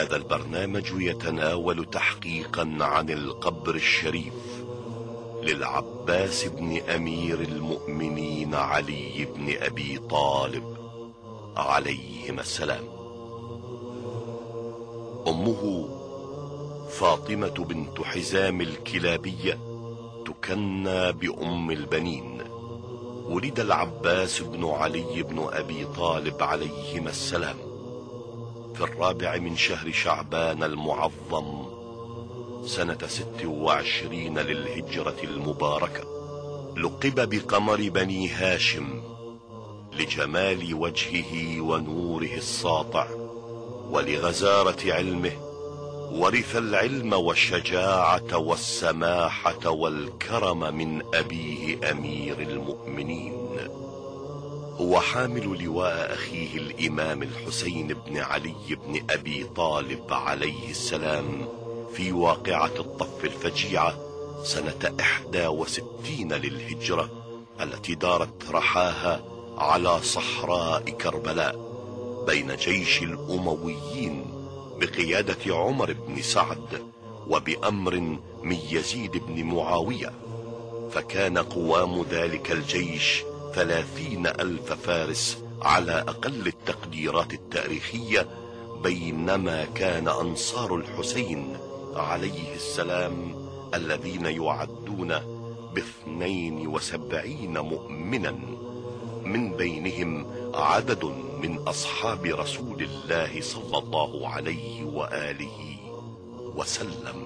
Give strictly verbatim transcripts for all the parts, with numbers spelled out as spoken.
هذا البرنامج يتناول تحقيقا عن القبر الشريف للعباس بن أمير المؤمنين علي بن أبي طالب عليهما السلام. أمه فاطمة بنت حزام الكلابية تكنى بأم البنين. ولد العباس بن علي بن أبي طالب عليهما السلام في الرابع من شهر شعبان المعظم سنة ست وعشرين للهجرة المباركة. لقب بقمر بني هاشم لجمال وجهه ونوره الساطع ولغزارة علمه. ورث العلم والشجاعة والسماحة والكرم من أبيه أمير المؤمنين. هو حامل لواء أخيه الإمام الحسين بن علي بن أبي طالب عليه السلام في واقعة الطف الفجيعة سنة إحدى وستين للهجرة التي دارت رحاها على صحراء كربلاء بين جيش الأمويين بقيادة عمر بن سعد وبأمر من يزيد بن معاوية. فكان قوام ذلك الجيش ثلاثين ألف فارس على أقل التقديرات التاريخية، بينما كان أنصار الحسين عليه السلام الذين يعدون باثنين وسبعين مؤمنا، من بينهم عدد من أصحاب رسول الله صلى الله عليه وآله وسلم.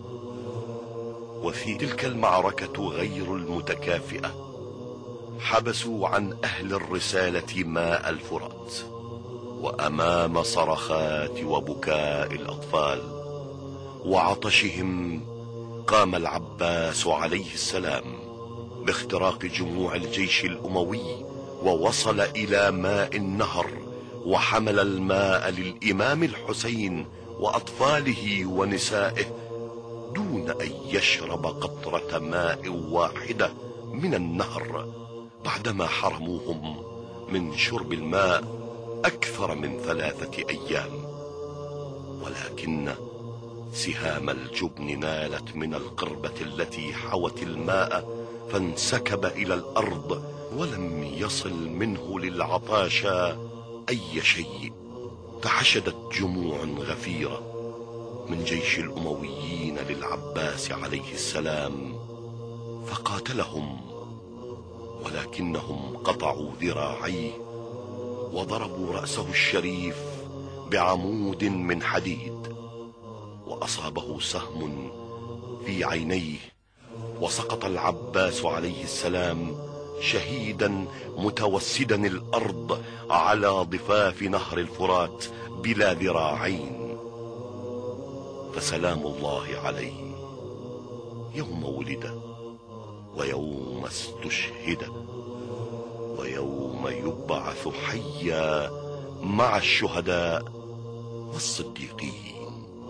وفي تلك المعركة غير المتكافئة حبسوا عن أهل الرسالة ماء الفرات، وأمام صرخات وبكاء الأطفال وعطشهم قام العباس عليه السلام باختراق جموع الجيش الأموي ووصل إلى ماء النهر وحمل الماء للإمام الحسين وأطفاله ونسائه دون أن يشرب قطرة ماء واحدة من النهر، بعدما حرموهم من شرب الماء أكثر من ثلاثة أيام. ولكن سهام الجبن نالت من القربة التي حوت الماء فانسكب إلى الأرض، ولم يصل منه للعطاشى أي شيء. فحشدت جموع غفيرة من جيش الأمويين للعباس عليه السلام فقاتلهم، ولكنهم قطعوا ذراعيه وضربوا رأسه الشريف بعمود من حديد، وأصابه سهم في عينيه، وسقط العباس عليه السلام شهيدا متوسدا الأرض على ضفاف نهر الفرات بلا ذراعين. فسلام الله عليه يوم ولد ويوم استشهد ويوم يبعث حيا مع الشهداء والصديقين.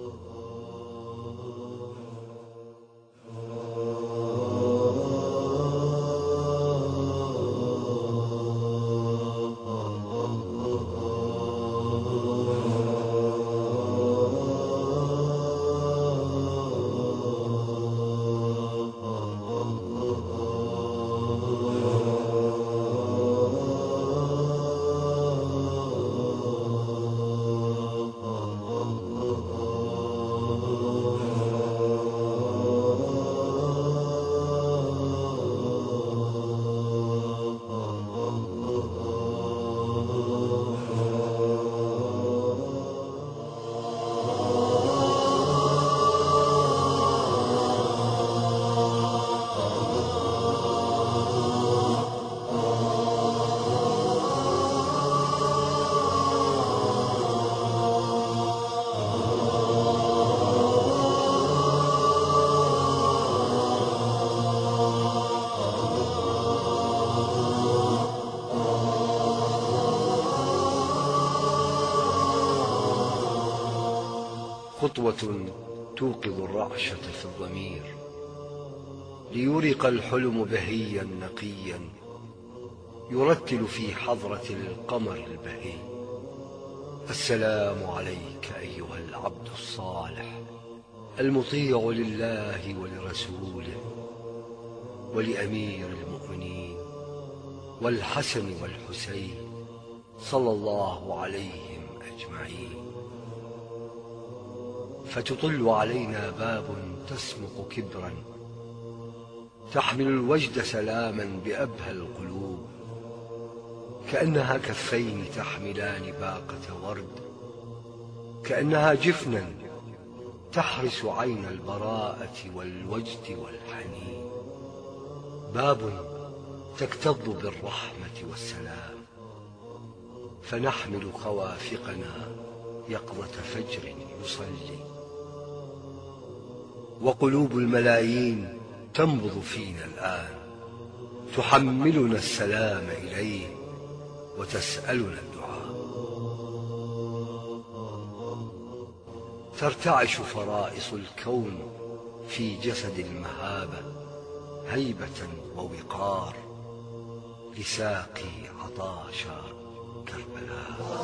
خطوة توقظ الرعشة في الضمير ليرق الحلم بهيا نقيا يرتل في حضرة القمر البهي. السلام عليك أيها العبد الصالح المطيع لله ولرسوله ولأمير المؤمنين والحسن والحسين صلى الله عليهم أجمعين. فتطل علينا باب تسمق كبرا، تحمل الوجد سلاما بأبهى القلوب، كأنها كفين تحملان باقة ورد، كأنها جفنا تحرس عين البراءة والوجد والحنين. باب تكتظ بالرحمة والسلام، فنحمل خوافقنا يقظة فجر يصلي، وقلوب الملايين تنبض فينا الآن، تحملنا السلام إليه وتسألنا الدعاء. ترتعش فرائص الكون في جسد المهابة هيبة ووقار لساقي عطاشا كربلاء.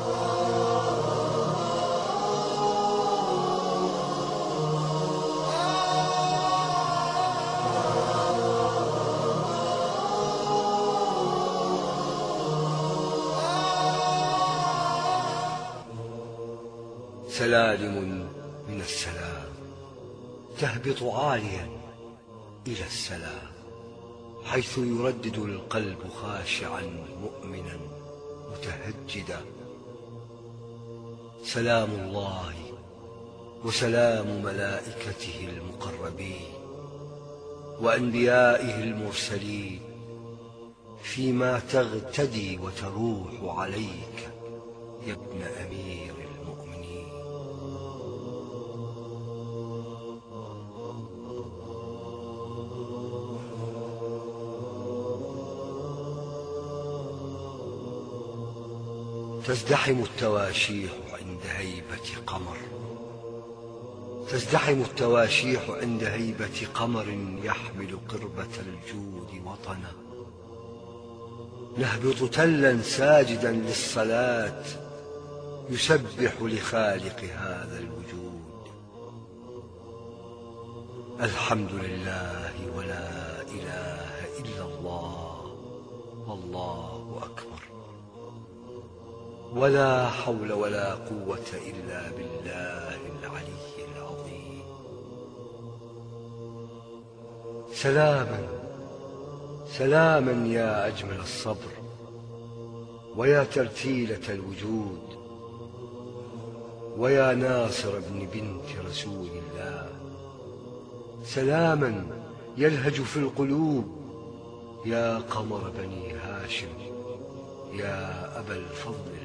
سلالم من السلام تهبط عاليا إلى السلام، حيث يردد القلب خاشعا مؤمنا متهجدا. سلام الله وسلام ملائكته المقربين وأنبيائه المرسلين فيما تغتدي وتروح عليك يا ابن أمير المؤمنين. تزدحم التواشيح عند هيبة قمر، تزدحم التواشيح عند هيبة قمر يحمل قربة الجود وطنا. نهبط تلا ساجدا للصلاة يسبح لخالق هذا الوجود. الحمد لله ولا إله إلا الله والله أكبر، ولا حول ولا قوة إلا بالله العلي العظيم. سلاما سلاما يا أجمل الصبر ويا ترتيلة الوجود ويا ناصر ابن بنت رسول الله. سلاما يلهج في القلوب يا قمر بني هاشم يا أبا الفضل